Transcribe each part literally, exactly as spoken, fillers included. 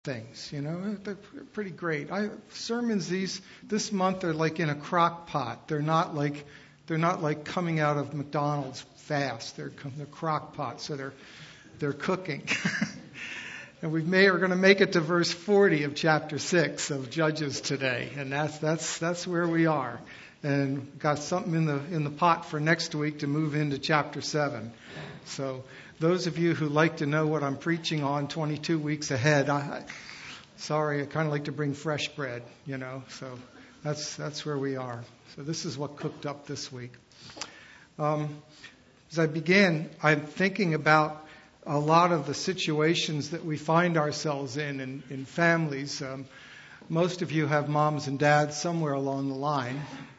things, you know, they're pretty great. I sermons these this month are like in a crock pot. They're not like they're not like coming out of McDonald's fast. They're they're crock pot, so they're they're cooking. And we may are going to make it to verse forty of chapter six of Judges today, and that's that's that's where we are. And got something in the in the pot for next week to move into chapter seven. So those of you who like to know what I'm preaching on twenty-two weeks ahead, I, I, sorry, I kind of like to bring fresh bread, you know. So that's that's where we are. So this is what cooked up this week. Um, as I began, I'm thinking about a lot of the situations that we find ourselves in in, in families. Um, most of you have moms and dads somewhere along the line.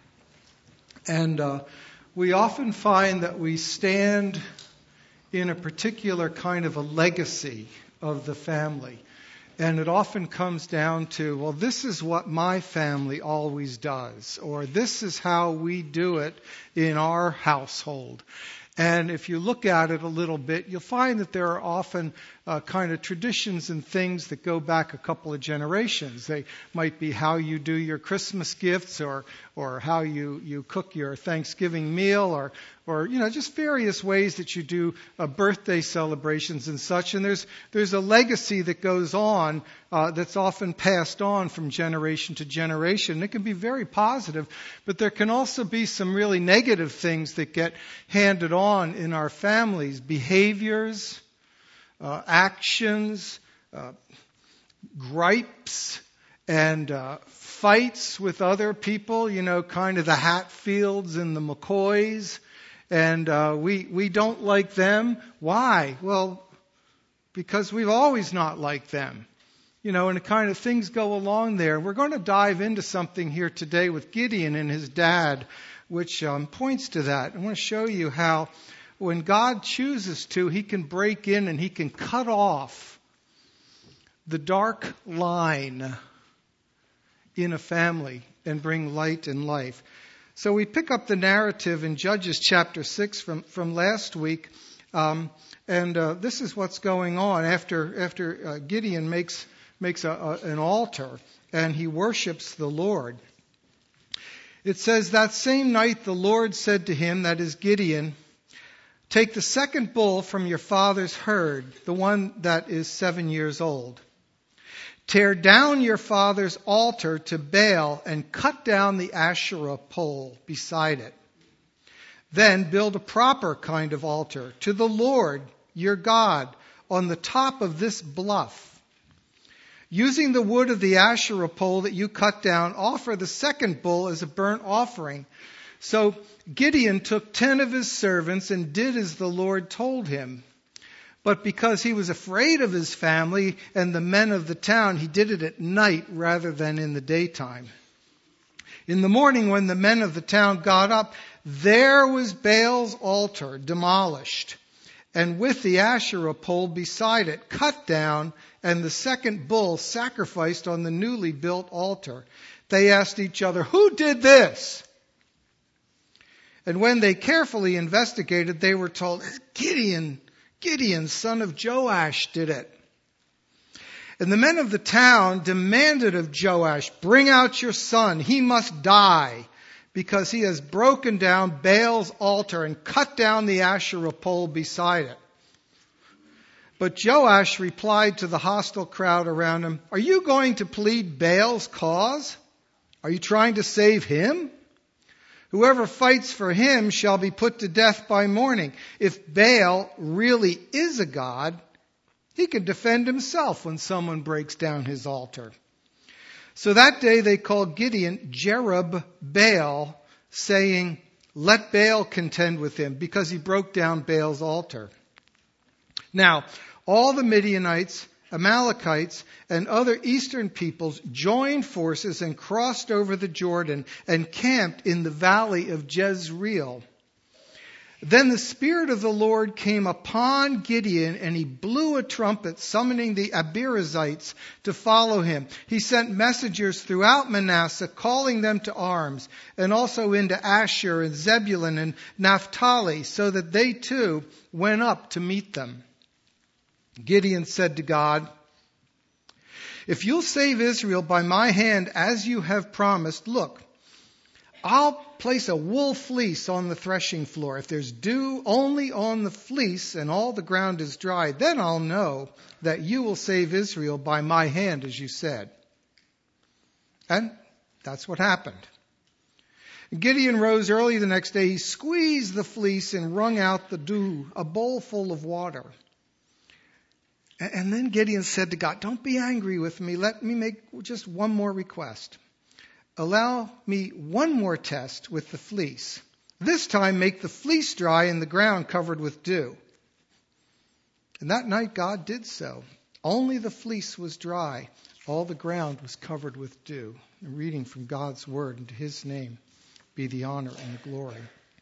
And uh, we often find that we stand in a particular kind of a legacy of the family. And it often comes down to, well, this is what my family always does, or this is how we do it in our household. And if you look at it a little bit, you'll find that there are often uh, kind of traditions and things that go back a couple of generations. They might be how you do your Christmas gifts, or or how you, you cook your Thanksgiving meal, or or you know just various ways that you do uh, birthday celebrations and such. And there's there's a legacy that goes on uh, that's often passed on from generation to generation. It can be very positive, but there can also be some really negative things that get handed on in our families, behaviors, uh, actions, uh, gripes, and uh, fights with other people, you know, kind of the Hatfields and the McCoys. And uh, we we don't like them. Why? Well, because we've always not liked them. You know, and the kind of things go along there. We're going to dive into something here today with Gideon and his dad, which um, points to that. I want to show you how when God chooses to, he can break in and he can cut off the dark line in a family and bring light and life. So we pick up the narrative in Judges chapter six from, from last week. Um, and uh, this is what's going on after after uh, Gideon makes makes a, a, an altar and he worships the Lord. It says, that same night the Lord said to him, that is Gideon, take the second bull from your father's herd, the one that is seven years old. Tear down your father's altar to Baal and cut down the Asherah pole beside it. Then build a proper kind of altar to the Lord your God on the top of this bluff. Using the wood of the Asherah pole that you cut down, offer the second bull as a burnt offering. So Gideon took ten of his servants and did as the Lord told him. But because he was afraid of his family and the men of the town, he did it at night rather than in the daytime. In the morning, when the men of the town got up, there was Baal's altar demolished, and with the Asherah pole beside it cut down, and the second bull sacrificed on the newly built altar. They asked each other, who did this? And when they carefully investigated, they were told, Gideon, Gideon, son of Joash, did it. And the men of the town demanded of Joash, bring out your son, he must die, because he has broken down Baal's altar and cut down the Asherah pole beside it. But Joash replied to the hostile crowd around him, are you going to plead Baal's cause? Are you trying to save him? Whoever fights for him shall be put to death by morning. If Baal really is a god, he can defend himself when someone breaks down his altar. So that day they called Gideon Jerub-Baal, saying, let Baal contend with him, because he broke down Baal's altar. Now, all the Midianites, Amalekites, and other eastern peoples joined forces and crossed over the Jordan and camped in the valley of Jezreel. Then the Spirit of the Lord came upon Gideon, and he blew a trumpet, summoning the Abirazites to follow him. He sent messengers throughout Manasseh, calling them to arms, and also into Asher and Zebulun and Naphtali, so that they too went up to meet them. Gideon said to God, If you'll save Israel by my hand as you have promised, look, I'll place a wool fleece on the threshing floor. If there's dew only on the fleece and all the ground is dry, then I'll know that you will save Israel by my hand, as you said. And that's what happened. Gideon rose early the next day. He squeezed the fleece and wrung out the dew, a bowl full of water. And then Gideon said to God, don't be angry with me. Let me make just one more request. Allow me one more test with the fleece. This time make the fleece dry and the ground covered with dew. And that night God did so. Only the fleece was dry. All the ground was covered with dew. A reading from God's word, and to his name be the honor and the glory.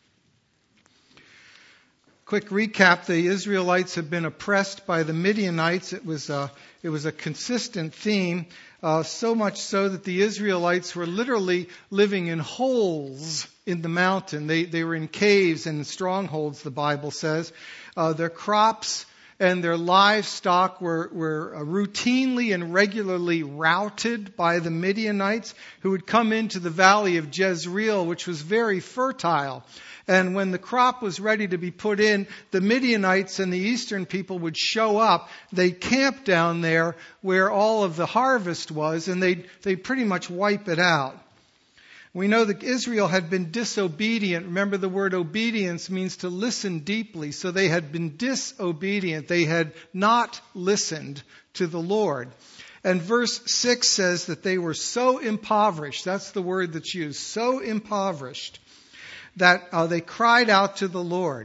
Quick recap, the Israelites have been oppressed by the Midianites. It was a, it was a consistent theme, uh, so much so that the Israelites were literally living in holes in the mountain. They, they were in caves and strongholds, the Bible says. Uh, their crops and their livestock were, were routinely and regularly routed by the Midianites, who would come into the valley of Jezreel, which was very fertile. And when the crop was ready to be put in, the Midianites and the eastern people would show up. They'd camp down there where all of the harvest was, and they'd, they'd pretty much wipe it out. We know that Israel had been disobedient. Remember, the word obedience means to listen deeply. So they had been disobedient. They had not listened to the Lord. And verse six says that they were so impoverished. That's the word that's used. So impoverished that uh, they cried out to the Lord.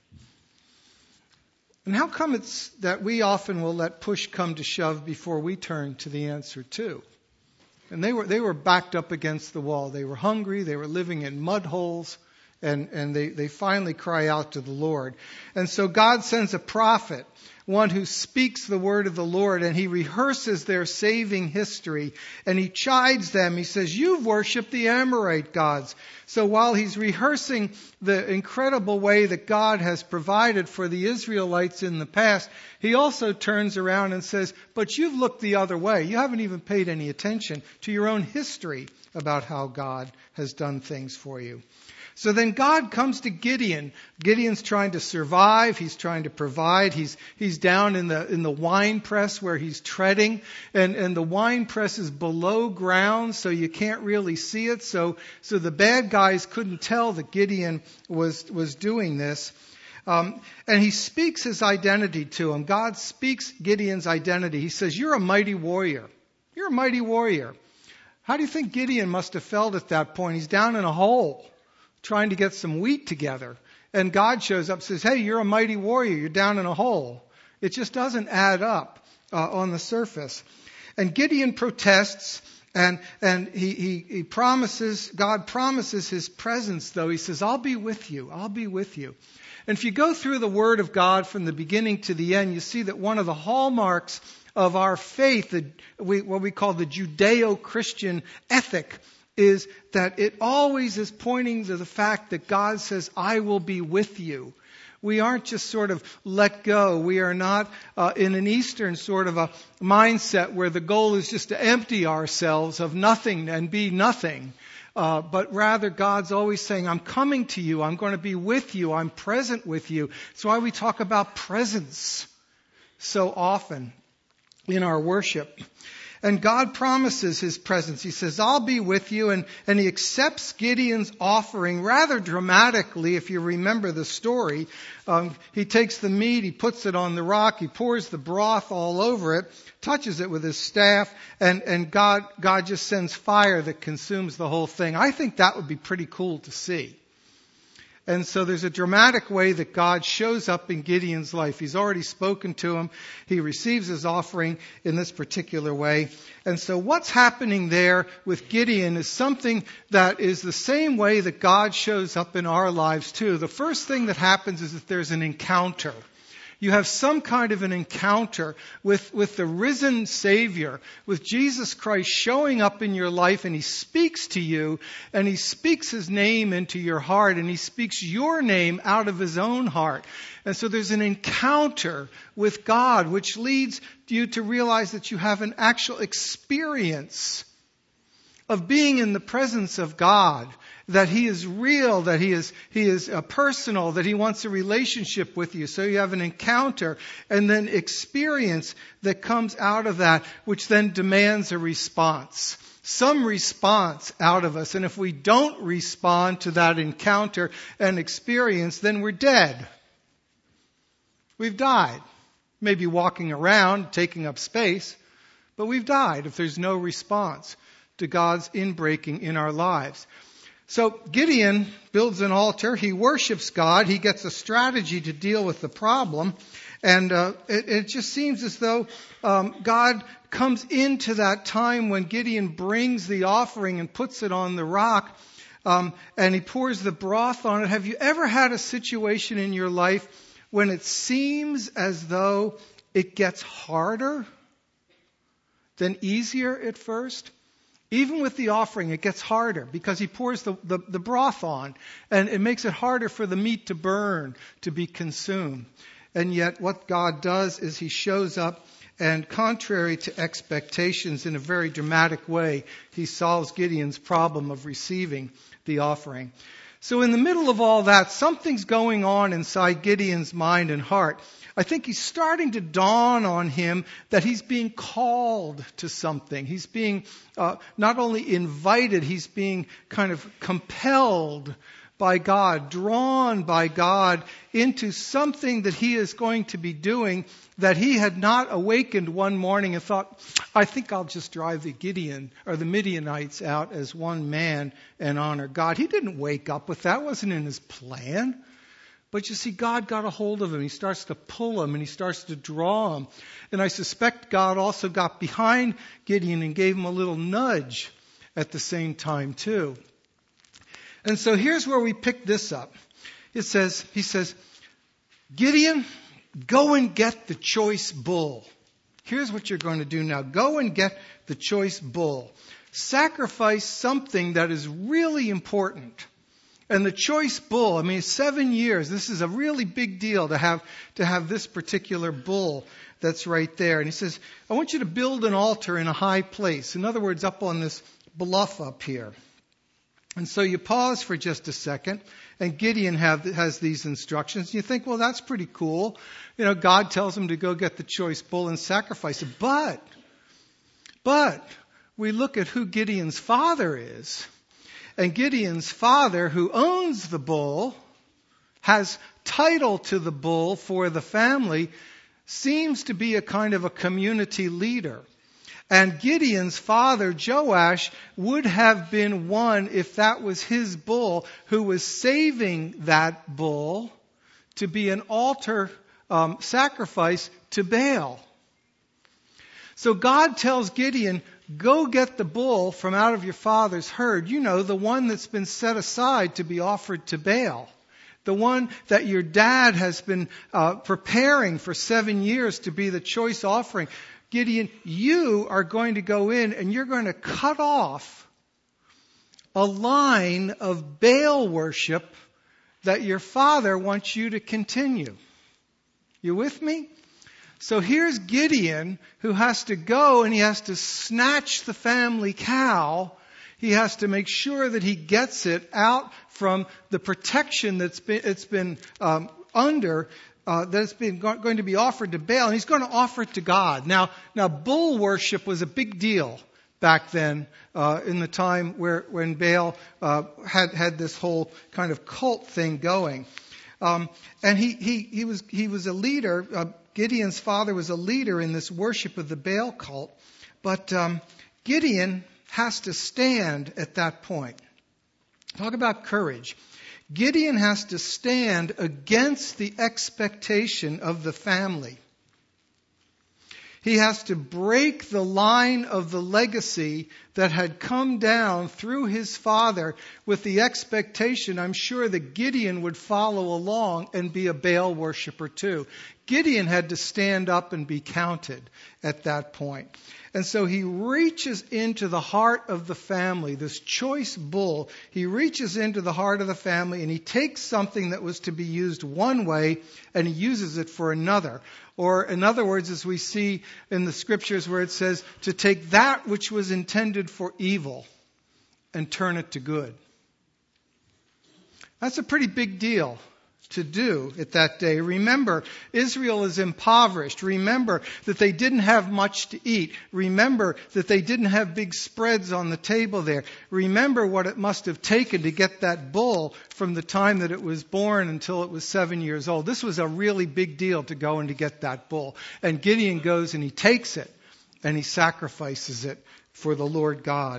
And how come it's that we often will let push come to shove before we turn to the answer too? And they were they were backed up against the wall. They were hungry. They were living in mud holes. And, and they, they finally cry out to the Lord. And so God sends a prophet, one who speaks the word of the Lord, and he rehearses their saving history. And he chides them. He says, you've worshipped the Amorite gods. So while he's rehearsing the incredible way that God has provided for the Israelites in the past, he also turns around and says, but you've looked the other way. You haven't even paid any attention to your own history about how God has done things for you. So then God comes to Gideon. Gideon's trying to survive. He's trying to provide. He's he's down in the in the wine press where he's treading, and and the wine press is below ground, so you can't really see it. So so the bad guys couldn't tell that Gideon was was doing this. Um, and he speaks his identity to him. God speaks Gideon's identity. He says, "You're a mighty warrior. You're a mighty warrior." How do you think Gideon must have felt at that point? He's down in a hole, trying to get some wheat together. And God shows up and says, hey, you're a mighty warrior. You're down in a hole. It just doesn't add up uh, on the surface. And Gideon protests, and and he, he, he promises, God promises his presence, though. He says, I'll be with you. I'll be with you. And if you go through the Word of God from the beginning to the end, you see that one of the hallmarks of our faith, the, we, what we call the Judeo-Christian ethic, is that it always is pointing to the fact that God says, I will be with you. We aren't just sort of let go. We are not uh, in an Eastern sort of a mindset where the goal is just to empty ourselves of nothing and be nothing. Uh, but rather God's always saying, I'm coming to you. I'm going to be with you. I'm present with you. That's why we talk about presence so often in our worship. And God promises his presence. He says, I'll be with you. And, and he accepts Gideon's offering rather dramatically, if you remember the story. Um, he takes the meat, he puts it on the rock, he pours the broth all over it, touches it with his staff, and, and God, God just sends fire that consumes the whole thing. I think that would be pretty cool to see. And so there's a dramatic way that God shows up in Gideon's life. He's already spoken to him. He receives his offering in this particular way. And so what's happening there with Gideon is something that is the same way that God shows up in our lives too. The first thing that happens is that there's an encounter. You have some kind of an encounter with, with the risen Savior, with Jesus Christ showing up in your life, and He speaks to you, and He speaks His name into your heart, and He speaks your name out of His own heart. And so there's an encounter with God, which leads you to realize that you have an actual experience of being in the presence of God, that He is real, that He is He is uh, personal, that He wants a relationship with you. So you have an encounter and then experience that comes out of that, which then demands a response. Some response out of us. And if we don't respond to that encounter and experience, then we're dead. We've died. Maybe walking around, taking up space, but we've died if there's no response to God's inbreaking in our lives. So Gideon builds an altar. He worships God. He gets a strategy to deal with the problem. And uh, it, it just seems as though um, God comes into that time when Gideon brings the offering and puts it on the rock, um, and he pours the broth on it. Have you ever had a situation in your life when it seems as though it gets harder than easier at first? Even with the offering, it gets harder because he pours the, the, the broth on, and it makes it harder for the meat to burn, to be consumed. And yet what God does is He shows up, and contrary to expectations, in a very dramatic way, He solves Gideon's problem of receiving the offering. So in the middle of all that, something's going on inside Gideon's mind and heart. I think he's starting to dawn on him that he's being called to something. He's being uh, not only invited, he's being kind of compelled by God, drawn by God into something that he is going to be doing that he had not awakened one morning and thought, I think I'll just drive the Gideon or the Midianites out as one man and honor God. He didn't wake up with that. It wasn't in his plan. But you see, God got a hold of him. He starts to pull him and he starts to draw him. And I suspect God also got behind Gideon and gave him a little nudge at the same time too. And so here's where we pick this up. It says, he says, Gideon, go and get the choice bull. Here's what you're going to do now. Go and get the choice bull. Sacrifice something that is really important. And the choice bull, I mean, seven years, this is a really big deal to have to have this particular bull that's right there. And he says, I want you to build an altar in a high place. In other words, up on this bluff up here. And so you pause for just a second, and Gideon have, has these instructions. You think, well, that's pretty cool. You know, God tells him to go get the choice bull and sacrifice it. But, but, we look at who Gideon's father is. And Gideon's father, who owns the bull, has title to the bull for the family, seems to be a kind of a community leader. And Gideon's father, Joash, would have been one, if that was his bull, who was saving that bull to be an altar um, sacrifice to Baal. So God tells Gideon, go get the bull from out of your father's herd. You know, the one that's been set aside to be offered to Baal. The one that your dad has been uh, preparing for seven years to be the choice offering. Gideon, you are going to go in and you're going to cut off a line of Baal worship that your father wants you to continue. You with me? So here's Gideon who has to go and he has to snatch the family cow. He has to make sure that he gets it out from the protection that's been, it's been um, under, uh, that's been go- going to be offered to Baal, and he's going to offer it to God. Now, now bull worship was a big deal back then, uh, in the time where when Baal uh, had had this whole kind of cult thing going, um, and he he he was he was a leader. Uh, Gideon's father was a leader in this worship of the Baal cult, but um, Gideon has to stand at that point. Talk about courage. Gideon has to stand against the expectation of the family. He has to break the line of the legacy that had come down through his father with the expectation, I'm sure, that Gideon would follow along and be a Baal worshiper too. Gideon had to stand up and be counted at that point. And so he reaches into the heart of the family, this choice bull. He reaches into the heart of the family and he takes something that was to be used one way and he uses it for another. Or in other words, as we see in the scriptures where it says to take that which was intended for evil and turn it to good. That's a pretty big deal to do at that day. Remember, Israel is impoverished. Remember that they didn't have much to eat. Remember that they didn't have big spreads on the table there. Remember what it must have taken to get that bull from the time that it was born until it was seven years old. This was a really big deal to go and to get that bull. And Gideon goes and he takes it and he sacrifices it for the Lord God.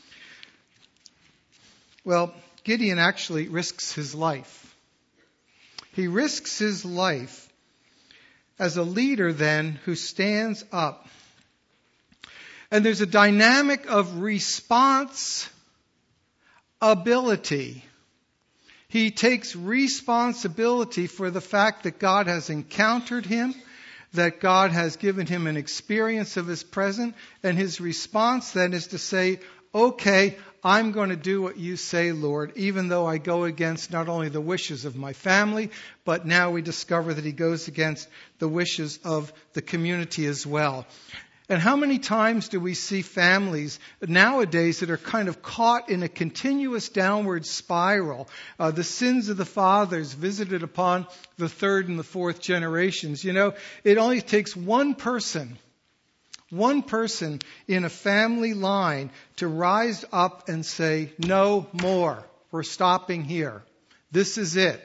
Well, Gideon actually risks his life. He risks his life as a leader then who stands up. And there's a dynamic of response ability. He takes responsibility for the fact that God has encountered him, that God has given him an experience of his presence, and his response then is to say, okay, I'm going to do what you say, Lord, even though I go against not only the wishes of my family, but now we discover that he goes against the wishes of the community as well. And how many times do we see families nowadays that are kind of caught in a continuous downward spiral? Uh, the sins of the fathers visited upon the third and the fourth generations. You know, it only takes one person One person in a family line to rise up and say, no more. We're stopping here. This is it.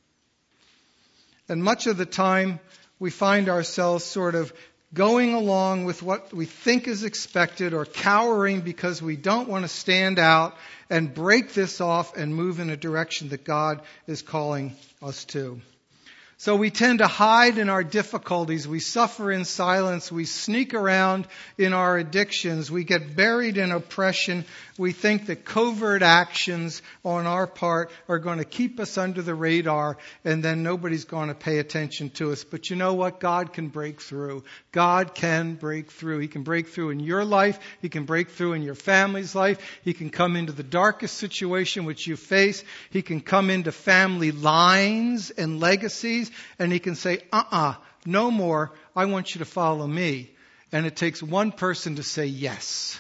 And much of the time we find ourselves sort of going along with what we think is expected or cowering because we don't want to stand out and break this off and move in a direction that God is calling us to. So we tend to hide in our difficulties. We suffer in silence. We sneak around in our addictions. We get buried in oppression. We think that covert actions on our part are going to keep us under the radar, and then nobody's going to pay attention to us. But you know what? God can break through. God can break through. He can break through in your life. He can break through in your family's life. He can come into the darkest situation which you face. He can come into family lines and legacies. And he can say, uh-uh, no more. I want you to follow me. And it takes one person to say yes.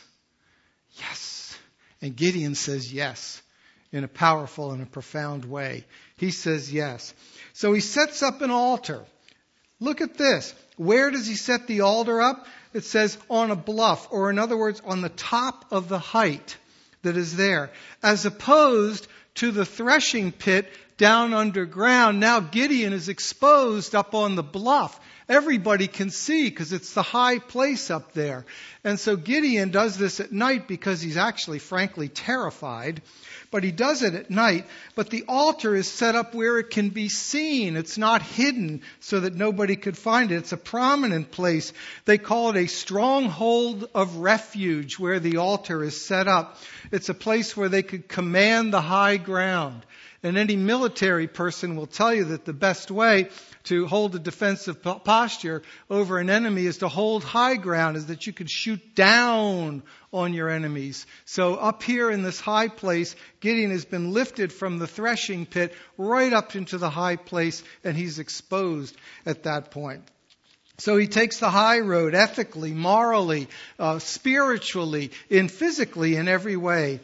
Yes. And Gideon says yes in a powerful and a profound way. He says yes. So he sets up an altar. Look at this. Where does he set the altar up? It says on a bluff, or in other words, on the top of the height that is there, as opposed to the threshing pit down underground. Now Gideon is exposed up on the bluff. Everybody can see because it's the high place up there. And so Gideon does this at night because he's actually, frankly, terrified. But he does it at night. But the altar is set up where it can be seen. It's not hidden so that nobody could find it. It's a prominent place. They call it a stronghold of refuge where the altar is set up. It's a place where they could command the high ground. And any military person will tell you that the best way to hold a defensive posture over an enemy is to hold high ground, is that you could shoot down on your enemies. So up here in this high place, Gideon has been lifted from the threshing pit right up into the high place, and he's exposed at that point. So he takes the high road ethically, morally, uh, spiritually, in physically, in every way.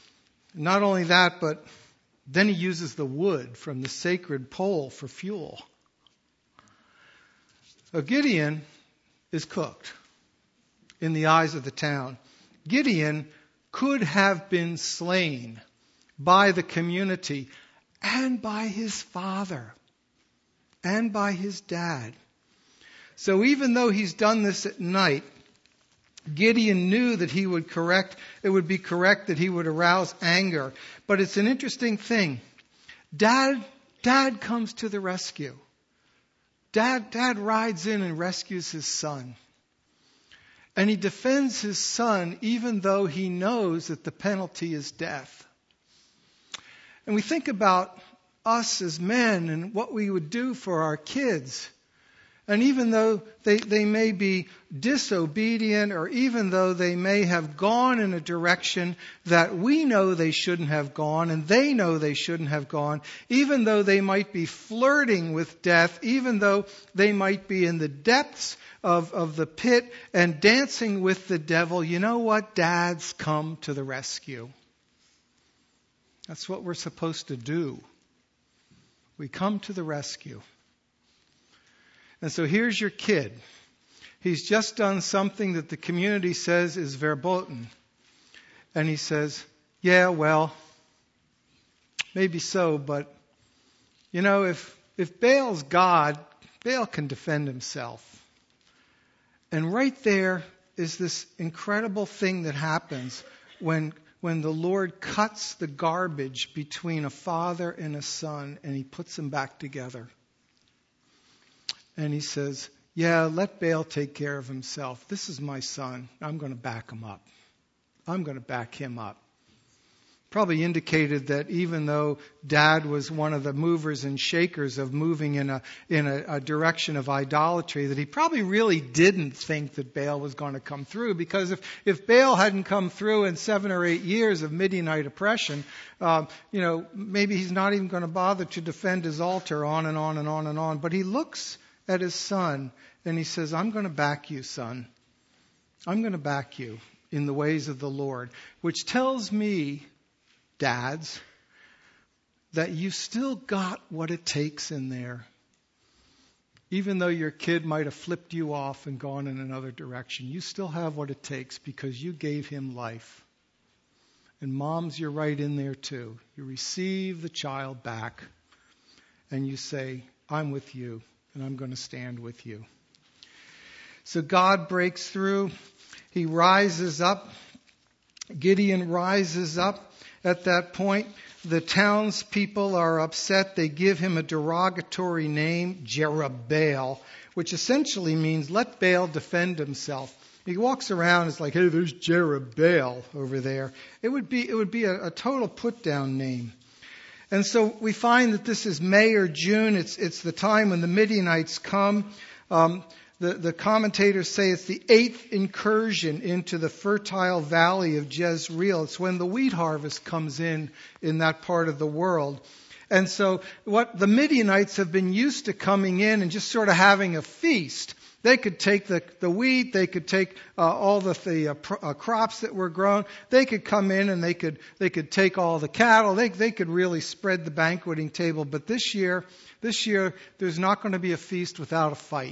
Not only that, but then he uses the wood from the sacred pole for fuel. So Gideon is cooked in the eyes of the town. Gideon could have been slain by the community and by his father and by his dad. So even though he's done this at night, Gideon knew that he would correct, it would be correct that he would arouse anger. But it's an interesting thing. Dad, Dad comes to the rescue. Dad, Dad rides in and rescues his son. And he defends his son even though he knows that the penalty is death. And we think about us as men and what we would do for our kids. And even though they, they may be disobedient, or even though they may have gone in a direction that we know they shouldn't have gone, and they know they shouldn't have gone, even though they might be flirting with death, even though they might be in the depths of, of the pit and dancing with the devil, you know what? Dads come to the rescue. That's what we're supposed to do. We come to the rescue. And so here's your kid. He's just done something that the community says is verboten. And he says, yeah, well, maybe so, but, you know, if, if Baal's God, Baal can defend himself. And right there is this incredible thing that happens when, when the Lord cuts the garbage between a father and a son, and he puts them back together. And he says, yeah, let Baal take care of himself. This is my son. I'm going to back him up. I'm going to back him up. Probably indicated that even though Dad was one of the movers and shakers of moving in a in a, a direction of idolatry, that he probably really didn't think that Baal was going to come through. Because if, if Baal hadn't come through in seven or eight years of Midianite oppression, um, you know, maybe he's not even going to bother to defend his altar, on and on and on and on. But he looks at his son, and he says, I'm going to back you, son. I'm going to back you in the ways of the Lord. Which tells me, dads, that you still got what it takes in there. Even though your kid might have flipped you off and gone in another direction, you still have what it takes because you gave him life. And moms, you're right in there too. You receive the child back, and you say, I'm with you. And I'm going to stand with you. So God breaks through. He rises up. Gideon rises up at that point. The townspeople are upset. They give him a derogatory name, Jerubbaal, which essentially means let Baal defend himself. He walks around, it's like, hey, there's Jerubbaal over there. It would be, it would be a, a total put-down name. And so we find that this is May or June. It's it's the time when the Midianites come. Um, the, the commentators say it's the eighth incursion into the fertile valley of Jezreel. It's when the wheat harvest comes in in that part of the world. And so what the Midianites have been used to coming in and just sort of having a feast. They could take the, the wheat, they could take uh, all the, the uh, pr- uh, crops that were grown. They could come in and they could they could take all the cattle. They they could really spread the banqueting table. But this year, this year there's not going to be a feast without a fight.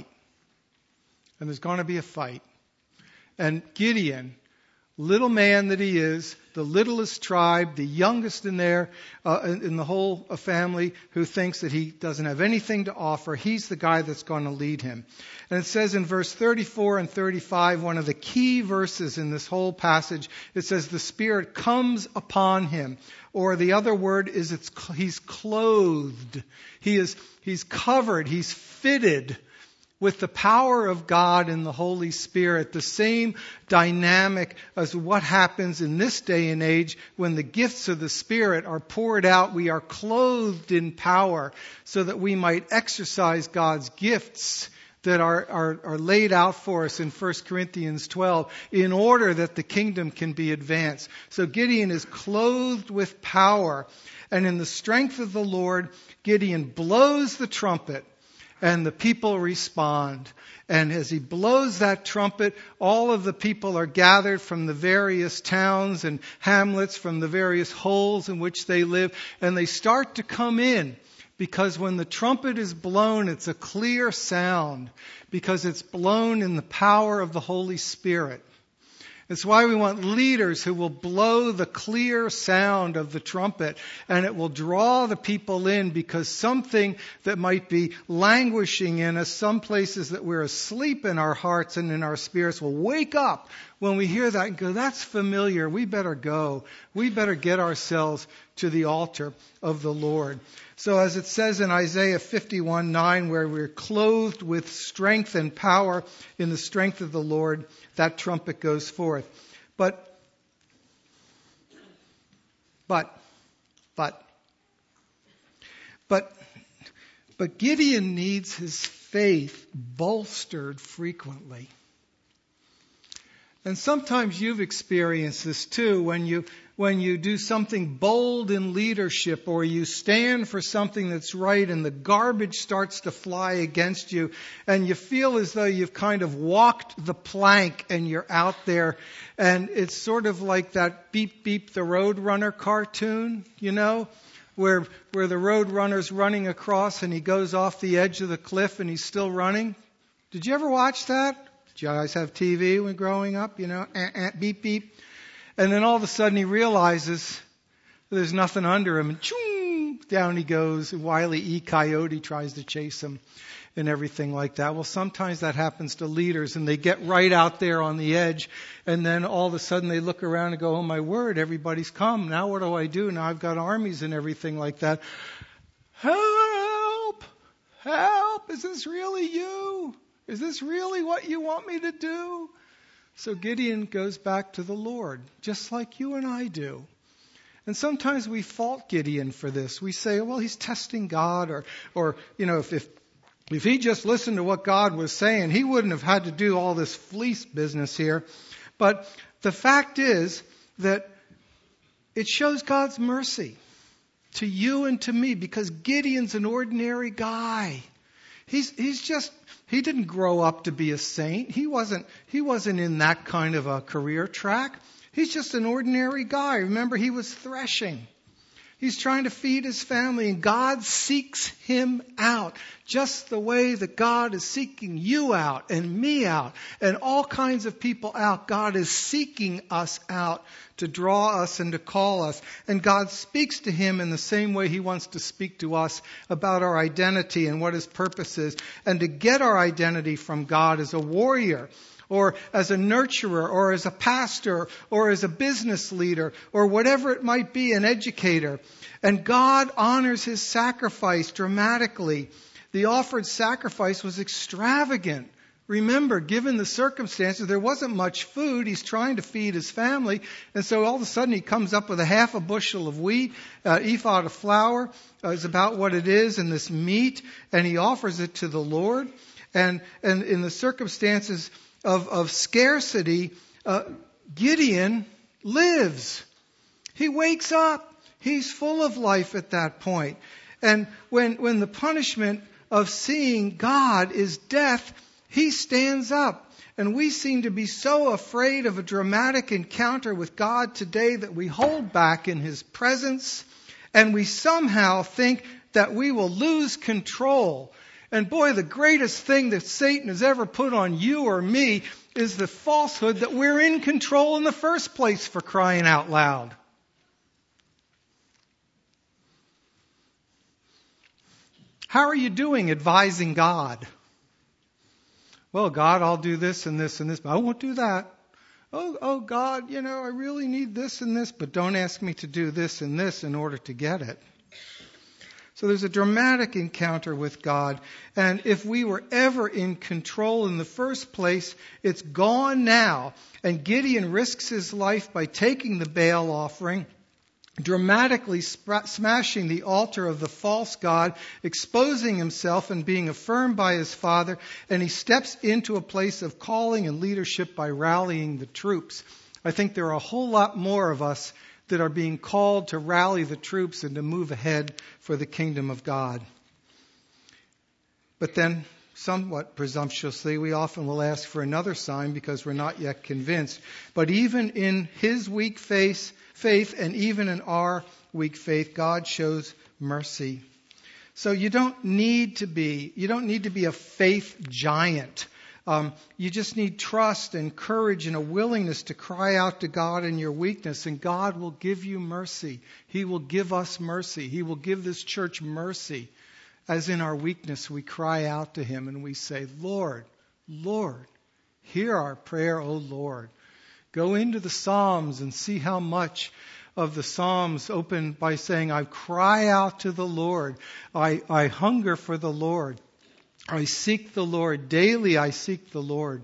And there's going to be a fight. And Gideon, little man that he is, the littlest tribe, the youngest in there, uh, in, in the whole uh, family, who thinks that he doesn't have anything to offer, he's the guy that's going to lead him. And it says in verse thirty-four and thirty-five, one of the key verses in this whole passage, it says the Spirit comes upon him. Or the other word is it's he's clothed. He is he's covered, he's fitted with the power of God and the Holy Spirit, the same dynamic as what happens in this day and age when the gifts of the Spirit are poured out. We are clothed in power so that we might exercise God's gifts that are, are, are laid out for us in First Corinthians twelve in order that the kingdom can be advanced. So Gideon is clothed with power, and in the strength of the Lord, Gideon blows the trumpet. And the people respond. And as he blows that trumpet, all of the people are gathered from the various towns and hamlets, from the various holes in which they live. And they start to come in. Because when the trumpet is blown, it's a clear sound. Because it's blown in the power of the Holy Spirit. It's why we want leaders who will blow the clear sound of the trumpet, and it will draw the people in, because something that might be languishing in us, some places that we're asleep in our hearts and in our spirits, will wake up when we hear that and go, that's familiar. We better go. We better get ourselves to the altar of the Lord. So as it says in Isaiah fifty-one nine, where we're clothed with strength and power in the strength of the Lord, that trumpet goes forth. But, but, but, but, but Gideon needs his faith bolstered frequently. And sometimes you've experienced this too, when you when you do something bold in leadership, or you stand for something that's right and the garbage starts to fly against you, and you feel as though you've kind of walked the plank and you're out there, and it's sort of like that Beep Beep the Roadrunner cartoon, you know, where where the roadrunner's running across and he goes off the edge of the cliff and he's still running. Did you ever watch that? Did you guys have T V when growing up? You know, eh, eh, beep, beep. And then all of a sudden he realizes there's nothing under him. And choom, down he goes. Wile E. Coyote tries to chase him and everything like that. Well, sometimes that happens to leaders, and they get right out there on the edge. And then all of a sudden they look around and go, oh, my word, everybody's come. Now what do I do? Now I've got armies and everything like that. Help! Help! Is this really you? Is this really what you want me to do? So Gideon goes back to the Lord, just like you and I do. And sometimes we fault Gideon for this. We say, well, he's testing God, or, or you know, if, if if he just listened to what God was saying, he wouldn't have had to do all this fleece business here. But the fact is that it shows God's mercy to you and to me, because Gideon's an ordinary guy. He's he's just he didn't grow up to be a saint. He wasn't he wasn't in that kind of a career track. He's just an ordinary guy. Remember, he was threshing. He's trying to feed his family, and God seeks him out, just the way that God is seeking you out and me out and all kinds of people out. God is seeking us out to draw us and to call us. And God speaks to him in the same way he wants to speak to us about our identity and what his purpose is. And to get our identity from God as a warrior, or as a nurturer, or as a pastor, or as a business leader, or whatever it might be, an educator. And God honors his sacrifice dramatically. The offered sacrifice was extravagant. Remember, given the circumstances, there wasn't much food. He's trying to feed his family. And so all of a sudden he comes up with a half a bushel of wheat, uh, ephod of flour uh, is about what it is, and this meat, and he offers it to the Lord. And, and in the circumstances Of, of scarcity, uh, Gideon lives. He wakes up. He's full of life at that point. And when, when the punishment of seeing God is death, he stands up. And we seem to be so afraid of a dramatic encounter with God today that we hold back in his presence, and we somehow think that we will lose control. And boy, the greatest thing that Satan has ever put on you or me is the falsehood that we're in control in the first place, for crying out loud. How are you doing advising God? Well, God, I'll do this and this and this, but I won't do that. Oh, oh, God, you know, I really need this and this, but don't ask me to do this and this in order to get it. So there's a dramatic encounter with God. And if we were ever in control in the first place, it's gone now. And Gideon risks his life by taking the Baal offering, dramatically sp- smashing the altar of the false god, exposing himself and being affirmed by his father. And he steps into a place of calling and leadership by rallying the troops. I think there are a whole lot more of us that are being called to rally the troops and to move ahead for the kingdom of God. But then, somewhat presumptuously, we often will ask for another sign because we're not yet convinced. But even in his weak faith, faith, and even in our weak faith, God shows mercy. So you don't need to be, you don't need to be a faith giant. Um, you just need trust and courage and a willingness to cry out to God in your weakness, and God will give you mercy. He will give us mercy. He will give this church mercy. As in our weakness, we cry out to him and we say, Lord, Lord, hear our prayer, O Lord. Go into the Psalms and see how much of the Psalms open by saying, I cry out to the Lord. I, I hunger for the Lord. I seek the Lord. Daily I seek the Lord.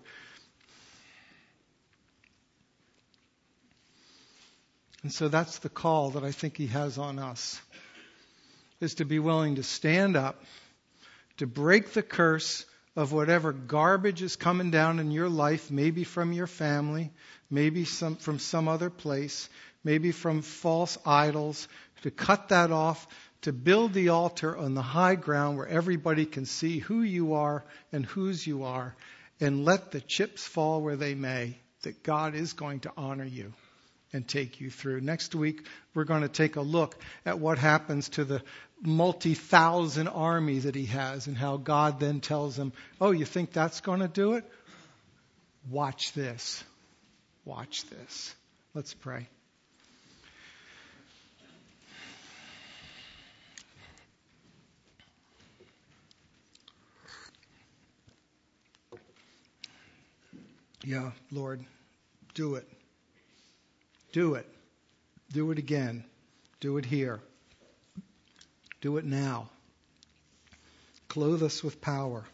And so that's the call that I think he has on us, is to be willing to stand up, to break the curse of whatever garbage is coming down in your life, maybe from your family, maybe some from some other place, maybe from false idols, to cut that off, to build the altar on the high ground where everybody can see who you are and whose you are, and let the chips fall where they may, that God is going to honor you and take you through. Next week, we're going to take a look at what happens to the multi-thousand army that he has and how God then tells him, oh, you think that's going to do it? Watch this. Watch this. Let's pray. Yeah, Lord, do it. Do it. Do it again. Do it here. Do it now. Clothe us with power.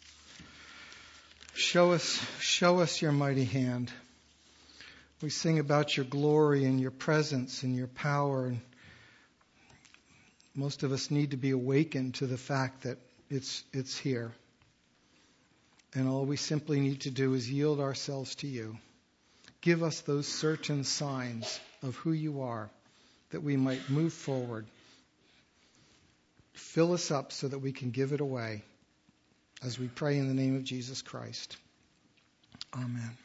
Show us, show us your mighty hand. We sing about your glory and your presence and your power. And most of us need to be awakened to the fact that it's it's here. And all we simply need to do is yield ourselves to you. Give us those certain signs of who you are, that we might move forward. Fill us up so that we can give it away, as we pray in the name of Jesus Christ. Amen.